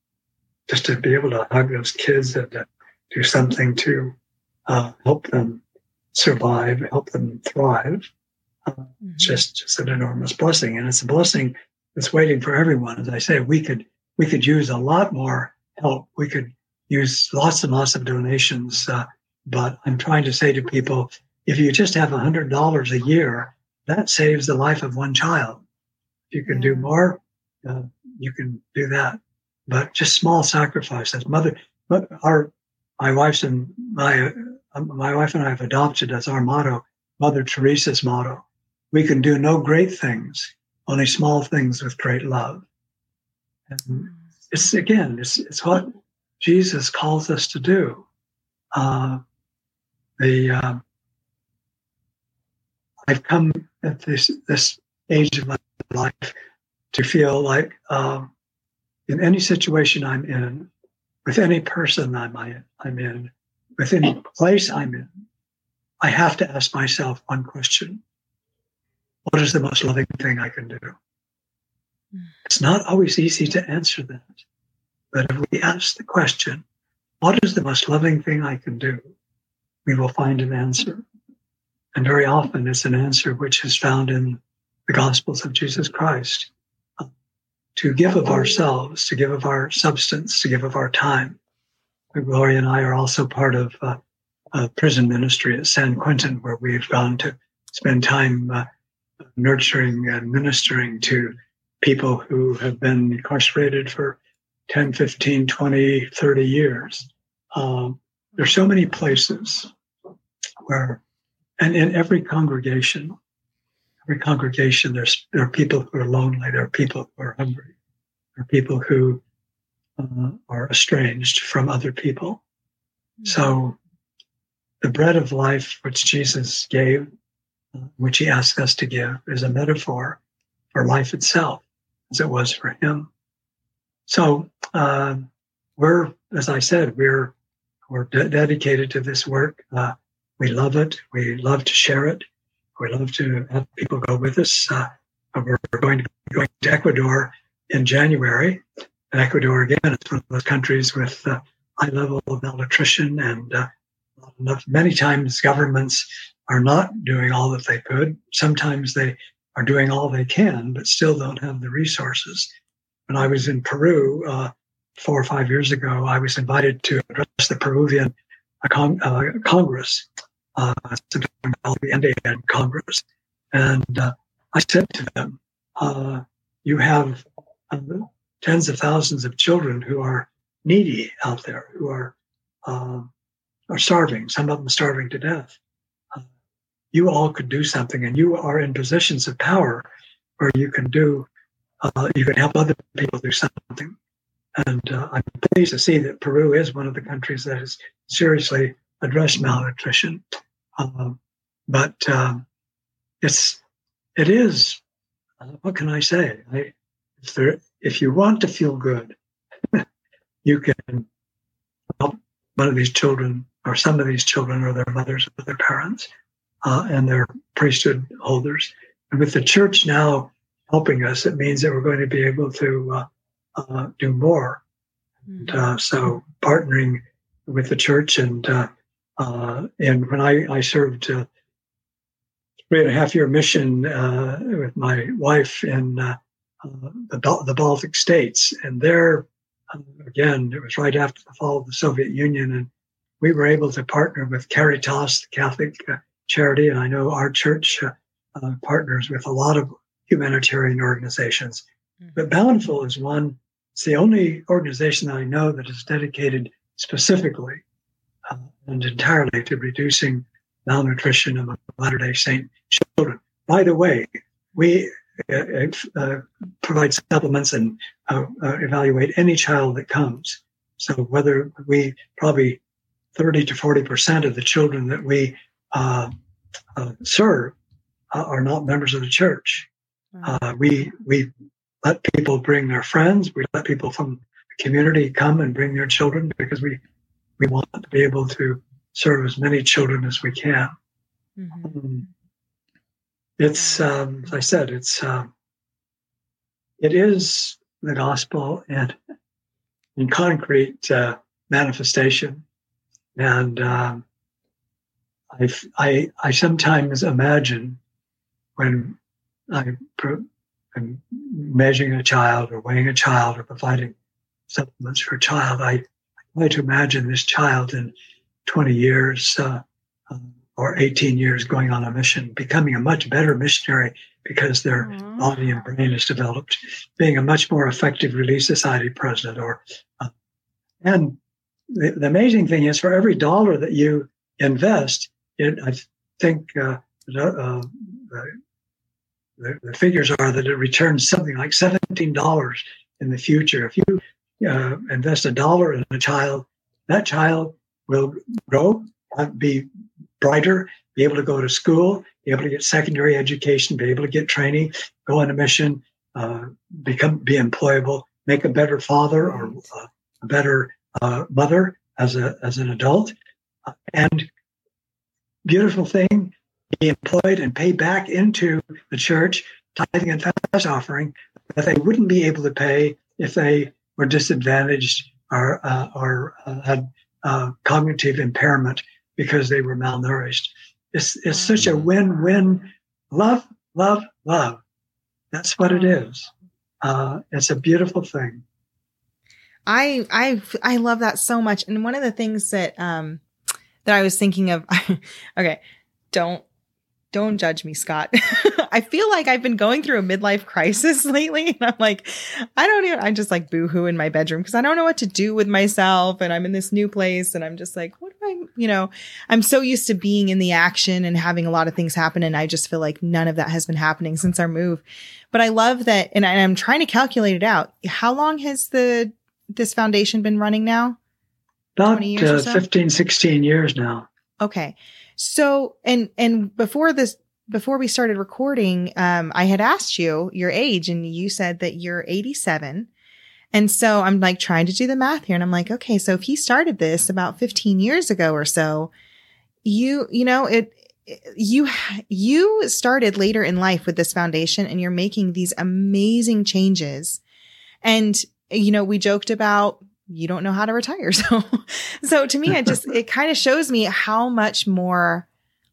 just to be able to hug those kids and uh, do something to uh, help them survive, help them thrive. Uh, mm-hmm. Just just an enormous blessing, and it's a blessing that's waiting for everyone. As I say, we could we could use a lot more help. We could use lots and lots of donations. Uh, but I'm trying to say to people, if you just have one hundred dollars a year, that saves the life of one child. If you can yeah. do more, uh, you can do that. But just small sacrifices. Mother, our, my wife's and my, uh, my wife and I have adopted as our motto, Mother Teresa's motto. We can do no great things, only small things with great love. And it's again, it's it's what Jesus calls us to do. Uh, the uh, I've come at this this age of my life to feel like uh, in any situation I'm in, with any person I'm I'm in, with any place I'm in, I have to ask myself one question: what is the most loving thing I can do? Mm. It's not always easy to answer that. But if we ask the question, what is the most loving thing I can do? We will find an answer. And very often it's an answer which is found in the Gospels of Jesus Christ. Uh, to give of ourselves, to give of our substance, to give of our time. Gloria and I are also part of uh, a prison ministry at San Quentin, where we've gone to spend time uh, nurturing and ministering to people who have been incarcerated for ten, fifteen, twenty, thirty years. Um, there's so many places where, and in every congregation, every congregation, there's there are people who are lonely, there are people who are hungry, there are people who uh, are estranged from other people. Mm-hmm. So the bread of life which Jesus gave, uh, which he asked us to give, is a metaphor for life itself, as it was for him. So uh, we're, as I said, we're we're de- dedicated to this work. Uh, we love it. We love to share it. We love to have people go with us. Uh, we're going to be going to Ecuador in January. And Ecuador, again, is one of those countries with a high level of malnutrition, and uh, many times governments are not doing all that they could. Sometimes they are doing all they can, but still don't have the resources. When I was in Peru uh, four or five years ago, I was invited to address the Peruvian uh, con- uh, Congress, uh, the Andean Congress. And uh, I said to them, uh, you have uh, tens of thousands of children who are needy out there, who are uh, are starving, some of them starving to death. Uh, you all could do something, and you are in positions of power where you can do, uh, you can help other people do something. And uh, I'm pleased to see that Peru is one of the countries that has seriously addressed malnutrition. Uh, but um, it's, it is, uh, what can I say? I, if, there, if you want to feel good, you can help one of these children, or some of these children, or their mothers, or their parents, uh, and their priesthood holders. And with the church now helping us, it means that we're going to be able to uh, uh, do more. Mm-hmm. And, uh, so partnering with the church, and uh, uh, and when I, I served uh, three and a half year mission uh, with my wife in uh, uh, the, the Baltic states, and there, uh, again, it was right after the fall of the Soviet Union, and we were able to partner with Caritas, the Catholic uh, charity, and I know our church uh, uh, partners with a lot of humanitarian organizations. Mm-hmm. But Bountiful is one, it's the only organization that I know that is dedicated specifically uh, and entirely to reducing malnutrition among Latter-day Saint children. By the way, we uh, uh, provide supplements and uh, uh, evaluate any child that comes. So whether we probably thirty to forty percent of the children that we uh, uh, serve uh, are not members of the church. Uh, we we let people bring their friends. We let people from the community come and bring their children, because we, we want to be able to serve as many children as we can. Mm-hmm. Um, it's, um, as I said, it's um, it is the gospel and in concrete uh, manifestation. And um, I I I sometimes imagine when I am measuring a child or weighing a child or providing supplements for a child, I, I try to imagine this child in twenty years uh, uh, or eighteen years going on a mission, becoming a much better missionary because their mm-hmm. body and brain is developed, being a much more effective Relief Society president. Or uh, and the, the amazing thing is, for every dollar that you invest, it, I think uh, uh, The, the figures are that it returns something like seventeen dollars in the future. If you uh, invest a dollar in a child, that child will grow, be brighter, be able to go to school, be able to get secondary education, be able to get training, go on a mission, uh, become be employable, make a better father or uh, a better uh, mother as a as an adult. Uh, and beautiful thing, be employed and pay back into the church, tithing and fast offering, that they wouldn't be able to pay if they were disadvantaged or, uh, or uh, had uh, cognitive impairment because they were malnourished. It's, it's such a win-win. Love, love, love. That's what it is. Uh, it's a beautiful thing. I I I love that so much. And one of the things that um that I was thinking of, okay, don't. Don't judge me, Scott. I feel like I've been going through a midlife crisis lately. And I'm like, I don't even, I just like boohoo in my bedroom because I don't know what to do with myself. And I'm in this new place and I'm just like, what do I, you know, I'm so used to being in the action and having a lot of things happen. And I just feel like none of that has been happening since our move. But I love that. And, I, and I'm trying to calculate it out. How long has the, this foundation been running now? About uh, so? fifteen, sixteen years now. Okay. So, and, and before this, before we started recording, um, I had asked you your age and you said that you're eighty-seven. And so I'm like trying to do the math here and I'm like, okay, so if he started this about fifteen years ago or so, you, you know, it, you, you started later in life with this foundation and you're making these amazing changes. And, you know, we joked about, you don't know how to retire. So, so to me, it just, it kind of shows me how much more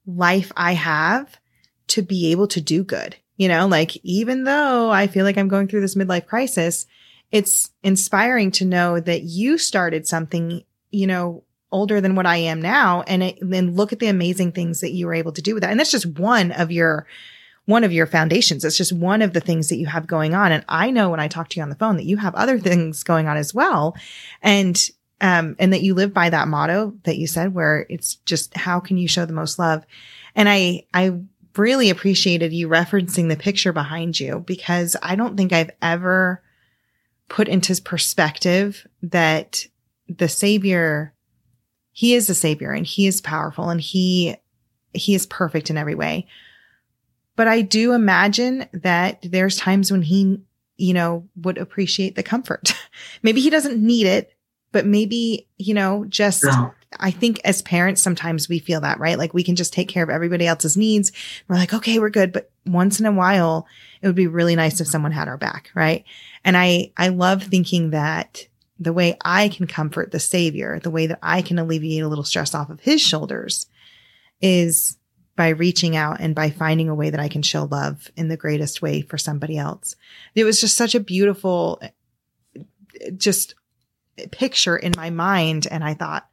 life I have to be able to do good. You know, like, even though I feel like I'm going through this midlife crisis, it's inspiring to know that you started something, you know, older than what I am now. And it, then look at the amazing things that you were able to do with that. And that's just one of your, one of your foundations. It's just one of the things that you have going on. And I know when I talk to you on the phone that you have other things going on as well. And, um, and that you live by that motto that you said, where it's just, how can you show the most love? And I, I, really appreciated you referencing the picture behind you, because I don't think I've ever put into perspective that the Savior, he is the Savior, and he is powerful, and he, he is perfect in every way. But I do imagine that there's times when he, you know, would appreciate the comfort. Maybe he doesn't need it, but maybe, you know, just, no. I think as parents, sometimes we feel that, right? Like, we can just take care of everybody else's needs. We're like, okay, we're good. But once in a while, it would be really nice if someone had our back, right? And I, I love thinking that the way I can comfort the Savior, the way that I can alleviate a little stress off of his shoulders, is by reaching out and by finding a way that I can show love in the greatest way for somebody else. It was just such a beautiful, just picture in my mind. And I thought,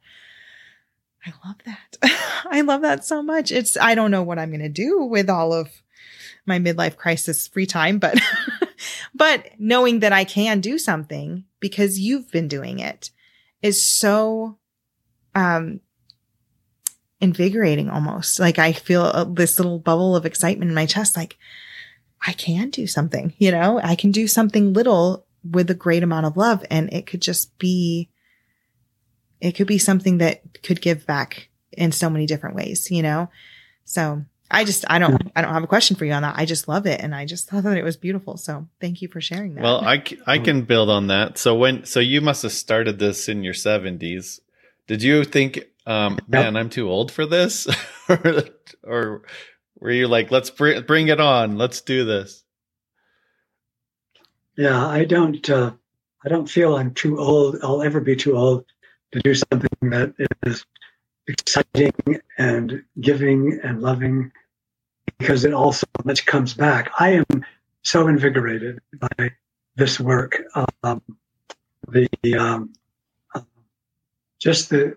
I love that. I love that so much. It's, I don't know what I'm going to do with all of my midlife crisis free time, but, but knowing that I can do something because you've been doing it is so, um, invigorating almost. Like, I feel a, this little bubble of excitement in my chest. Like, I can do something, you know, I can do something little with a great amount of love. And it could just be, it could be something that could give back in so many different ways, you know? So I just, I don't, I don't have a question for you on that. I just love it. And I just thought that it was beautiful. So thank you for sharing that. Well, I, I can build on that. So when, so you must have started this in your seventies. Did you think, um, man, I'm too old for this? or, or were you like, let's br- bring it on. Let's do this. Yeah, I don't, uh, I don't feel I'm too old. I'll ever be too old to do something that is exciting and giving and loving, because it also much comes back. I am so invigorated by this work. Um, the um, uh, just the,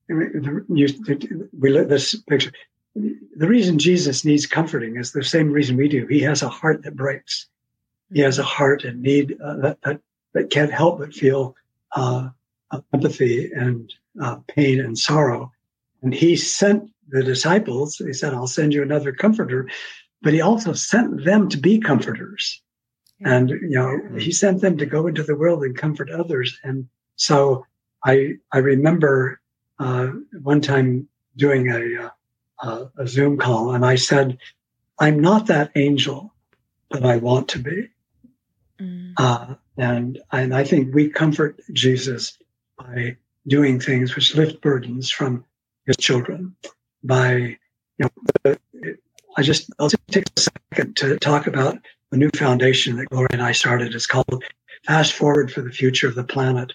the you, the we let this picture. The reason Jesus needs comforting is the same reason we do. He has a heart that breaks. He has a heart and need uh, that, that that can't help but feel uh, empathy and uh, pain and sorrow. And he sent the disciples, he said, I'll send you another comforter, but he also sent them to be comforters. And, you know, he sent them to go into the world and comfort others. And so I, I remember uh, one time doing a, uh, a Zoom call, and I said, I'm not that angel, but I want to be. Mm. Uh, and, and I think we comfort Jesus by doing things which lift burdens from his children. By, you know, the, I just, I'll just take a second to talk about the new foundation that Gloria and I started. It's called Fast Forward for the Future of the Planet.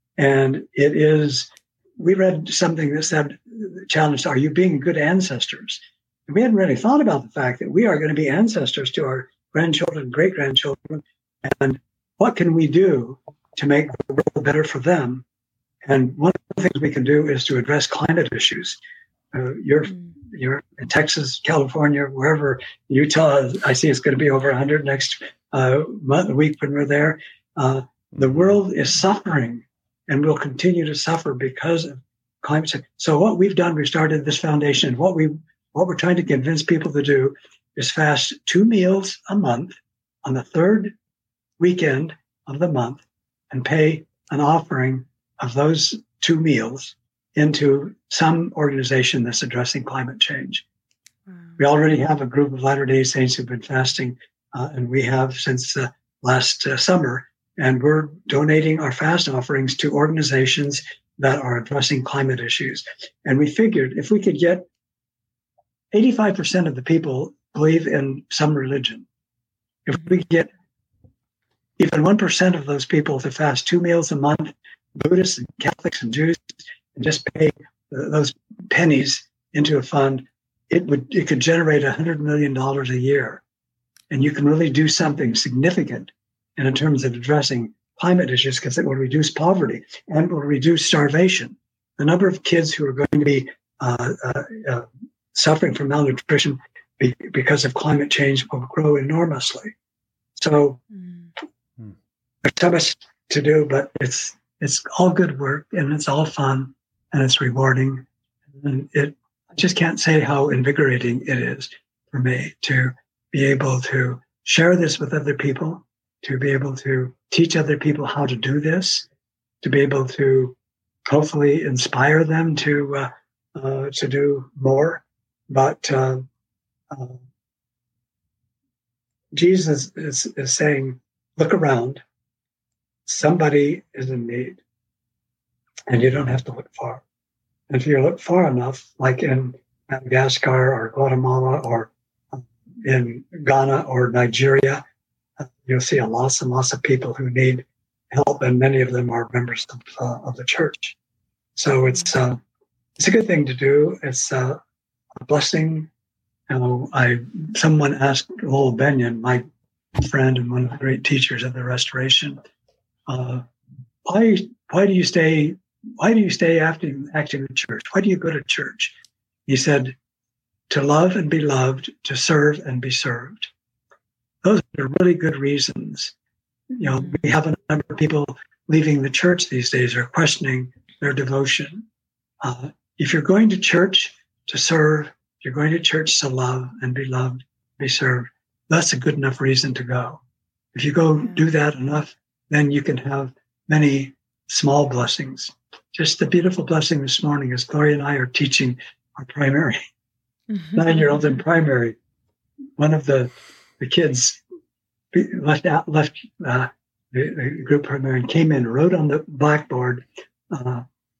And it is, we read something that said, challenged, are you being good ancestors? And we hadn't really thought about the fact that we are going to be ancestors to our grandchildren, great-grandchildren. And what can we do to make the world better for them? And one of the things we can do is to address climate issues. Uh, you're, mm. you're in Texas, California, wherever, Utah, I see it's going to be over one hundred next uh, month, week when we're there. Uh, the world is suffering and will continue to suffer because of climate change. So what we've done, we started this foundation. What, we, what we're trying to convince people to do is fast two meals a month on the third weekend of the month and pay an offering of those two meals into some organization that's addressing climate change. Wow. We already have a group of Latter-day Saints who've been fasting, uh, and we have since uh, last uh, summer, and we're donating our fast offerings to organizations that are addressing climate issues. And we figured if we could get eighty-five percent of the people believe in some religion, if we get even one percent of those people to fast two meals a month, Buddhists and Catholics and Jews, and just pay those pennies into a fund, it would it could generate a hundred million dollars a year, and you can really do something significant in terms of addressing climate issues, because it will reduce poverty and will reduce starvation. The number of kids who are going to be uh, uh, uh, suffering from malnutrition be, because of climate change will grow enormously. So mm. there's so much to do, but it's it's all good work, and it's all fun, and it's rewarding. And it I just can't say how invigorating it is for me to be able to share this with other people, to be able to teach other people how to do this, to be able to hopefully inspire them to uh, uh, to do more. But uh, uh, Jesus is, is saying, look around. Somebody is in need, and you don't have to look far. And if you look far enough, like in Madagascar or Guatemala or in Ghana or Nigeria, you'll see a lots and lots of people who need help, and many of them are members of, uh, of the church. So it's uh, it's a good thing to do. It's uh, a blessing. You know, I someone asked Lowell Benyon, my friend and one of the great teachers of the Restoration, uh, why why do you stay why do you stay active active in church? Why do you go to church? He said, to love and be loved, to serve and be served. Those are really good reasons. You know, we have a number of people leaving the church these days or questioning their devotion. Uh, if you're going to church to serve, if you're going to church to love and be loved, be served, that's a good enough reason to go. If you go do that enough, then you can have many small blessings. Just the beautiful blessing this morning is Gloria and I are teaching our primary, mm-hmm. nine-year-olds in primary. One of the the kids left out, left uh, the, the group primary and came in, wrote on the blackboard, uh,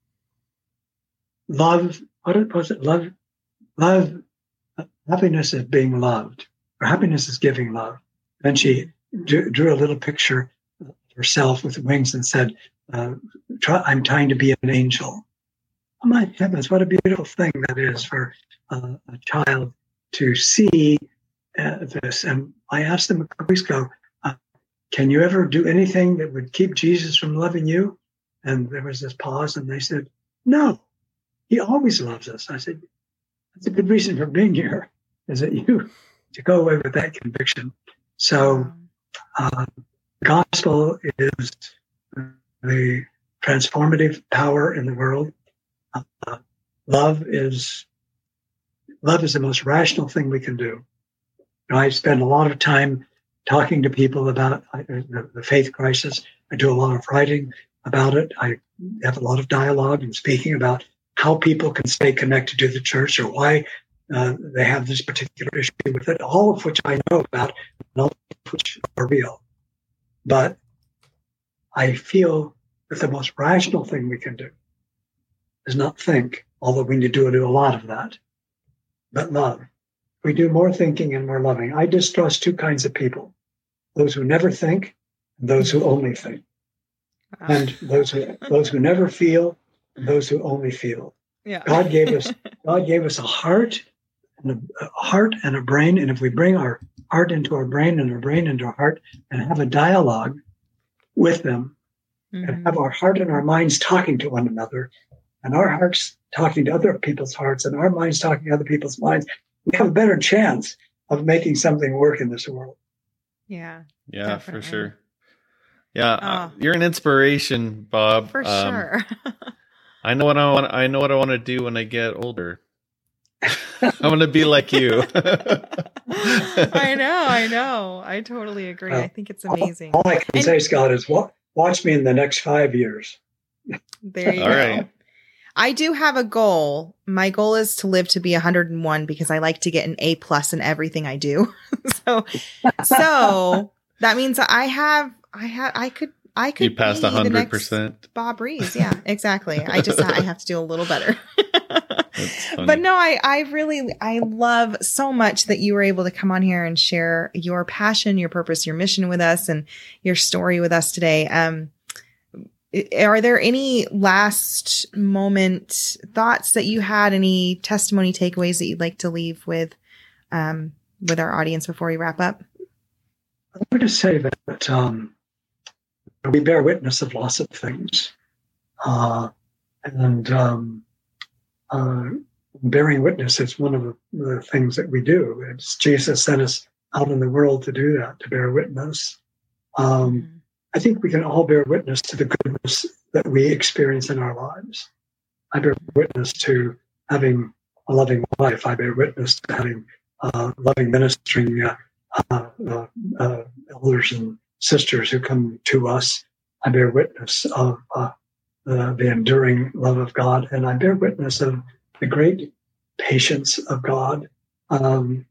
love, what was it? Love, love, uh, happiness is being loved, or happiness is giving love. Then she drew, drew a little picture of herself with wings and said, uh, try, I'm trying to be an angel. Oh my heavens, what a beautiful thing that is for uh, a child to see uh, this. And I asked them a couple weeks ago, uh, can you ever do anything that would keep Jesus from loving you? And there was this pause, and they said, no, he always loves us. I said, that's a good reason for being here, is that you to go away with that conviction. So uh, the gospel is the transformative power in the world. Uh, love is love is the most rational thing we can do. You know, I spend a lot of time talking to people about uh, the, the faith crisis. I do a lot of writing about it. I have a lot of dialogue and speaking about how people can stay connected to the church, or why uh, they have this particular issue with it, all of which I know about, and all of which are real. But I feel that the most rational thing we can do is not think, although we need to do a lot of that, but love. We do more thinking and more loving. I distrust two kinds of people: those who never think and those who only think. And those who those who never feel and those who only feel. Yeah. God gave us God gave us a heart and a, a heart and a brain. And if we bring our heart into our brain and our brain into our heart and have a dialogue with them, mm-hmm. and have our heart and our minds talking to one another, and our hearts talking to other people's hearts, and our minds talking to other people's minds, we have a better chance of making something work in this world. Yeah. Yeah, definitely. For sure. Yeah, oh. uh, you're an inspiration, Bob. For um, sure. I know what I want. I know what I want to do when I get older. I want to be like you. I know. I know. I totally agree. Uh, I think it's amazing. All, all I can and, say, Scott, is wa- watch me in the next five years. There you all go. Right. I do have a goal. My goal is to live to be one hundred and one because I like to get an A plus in everything I do. so, so that means I have, I have, I could, I could. You passed a hundred percent. Bob Rees. Yeah, exactly. I just, I have to do a little better. But no, I, I really, I love so much that you were able to come on here and share your passion, your purpose, your mission with us, and your story with us today. Um, are there any last moment thoughts that you had? Any testimony takeaways that you'd like to leave with, um, with our audience before we wrap up? I'm going to say that um, we bear witness of lots of things. Uh, and um, uh, bearing witness is one of the, the things that we do. It's Jesus sent us out in the world to do that, to bear witness. Um, mm-hmm. I think we can all bear witness to the goodness that we experience in our lives. I bear witness to having a loving wife. I bear witness to having uh, loving ministering uh, uh, uh, uh, elders and sisters who come to us. I bear witness of uh, uh, the enduring love of God, and I bear witness of the great patience of God. Um,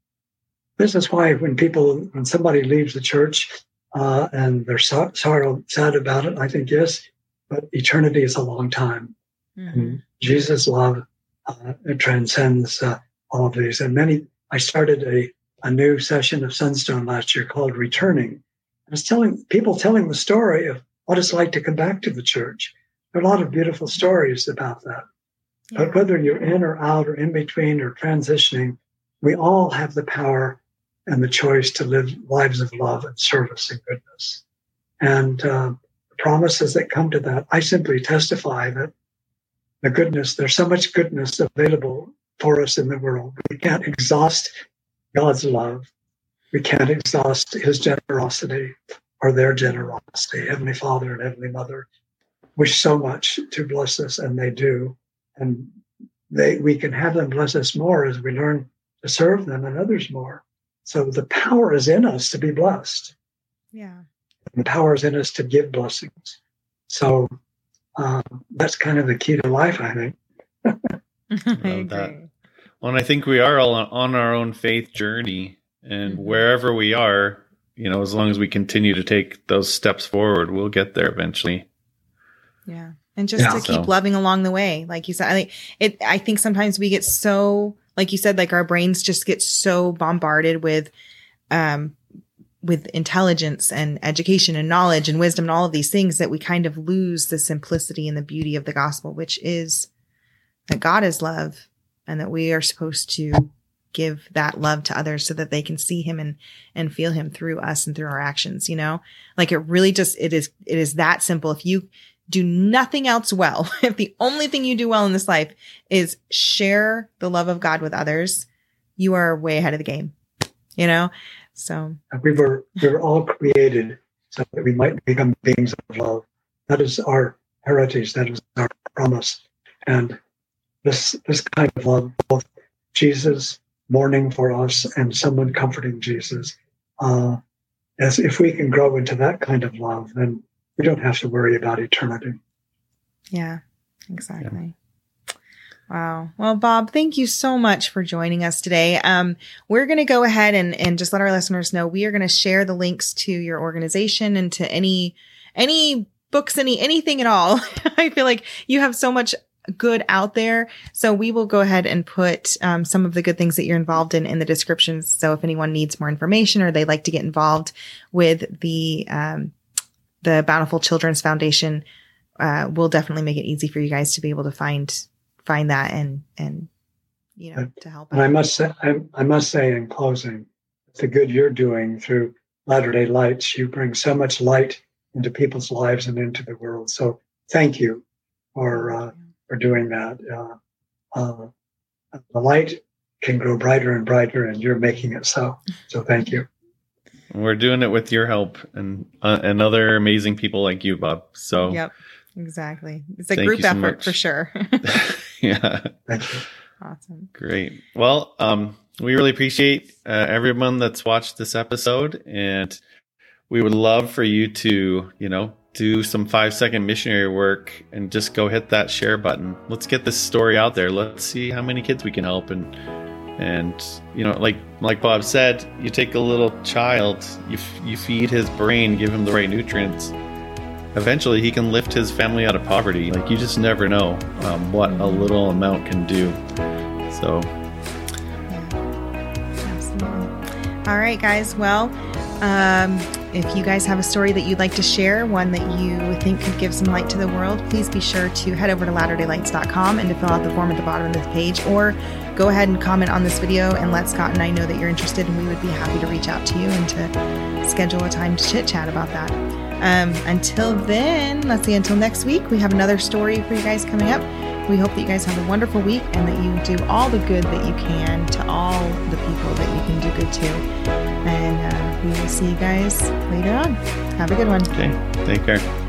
this is why when people, when somebody leaves the church, Uh, and they're so, sorrow, sad about it, I think, yes, but eternity is a long time. Mm-hmm. And Jesus' love uh, it transcends uh, all of these. And many, I started a, a new session of Sunstone last year called Returning. I was telling people, telling the story of what it's like to come back to the church. There are a lot of beautiful stories about that. Yeah. But whether you're in or out or in between or transitioning, we all have the power and the choice to live lives of love and service and goodness. And uh, the promises that come to that, I simply testify that the goodness, there's so much goodness available for us in the world. We can't exhaust God's love. We can't exhaust his generosity or their generosity. Heavenly Father and Heavenly Mother wish so much to bless us, and they do. And they we can have them bless us more as we learn to serve them and others more. So the power is in us to be blessed. Yeah. And the power is in us to give blessings. So um, that's kind of the key to life, I think. I love that. Well, and I think we are all on, on our own faith journey. And mm-hmm. wherever we are, you know, as long as we continue to take those steps forward, we'll get there eventually. Yeah. And just yeah, to keep so. loving along the way. Like you said, I, it, I think sometimes we get so... Like you said, like our brains just get so bombarded with, um, with intelligence and education and knowledge and wisdom and all of these things that we kind of lose the simplicity and the beauty of the gospel, which is that God is love and that we are supposed to give that love to others so that they can see him and, and feel him through us and through our actions, you know, like it really just, it is, it is that simple. If you do nothing else well, if the only thing you do well in this life is share the love of God with others, you are way ahead of the game, you know? So we were, we were all created so that we might become beings of love. That is our heritage. That is our promise. And this, this kind of love, both Jesus mourning for us and someone comforting Jesus, uh, as if we can grow into that kind of love, then we don't have to worry about eternity. Yeah, exactly. Yeah. Wow. Well, Bob, thank you so much for joining us today. Um, we're going to go ahead and, and just let our listeners know we are going to share the links to your organization and to any, any books, any, anything at all. I feel like you have so much good out there. So we will go ahead and put um, some of the good things that you're involved in in the descriptions. So if anyone needs more information or they'd like to get involved with the, um, the Bountiful Children's Foundation, uh, will definitely make it easy for you guys to be able to find, find that and, and, you know, to help out. And I must say, I, I must say in closing, the good you're doing through Latter-day Lights, you bring so much light into people's lives and into the world. So thank you for, uh, for doing that. Uh, uh, the light can grow brighter and brighter, and you're making it so. So thank you. We're doing it with your help and uh, and other amazing people like you, Bob. So yep, exactly. It's a group effort for sure. Yeah. Thank you. Awesome. Great. Well, um, we really appreciate uh, everyone that's watched this episode, and we would love for you to, you know, do some five second missionary work and just go hit that share button. Let's get this story out there. Let's see how many kids we can help. And And, you know, like like Bob said, you take a little child, you, f- you feed his brain, give him the right nutrients. Eventually, he can lift his family out of poverty. Like, you just never know um, what a little amount can do. So. Yeah, absolutely. All right, guys. Well, um, if you guys have a story that you'd like to share, one that you think could give some light to the world, please be sure to head over to latter day lights dot com and to fill out the form at the bottom of this page, or go ahead and comment on this video and let Scott and I know that you're interested, and we would be happy to reach out to you and to schedule a time to chit chat about that. Um, until then, let's see, until next week, we have another story for you guys coming up. We hope that you guys have a wonderful week and that you do all the good that you can to all the people that you can do good to. And uh, we will see you guys later on. Have a good one. Okay, take care.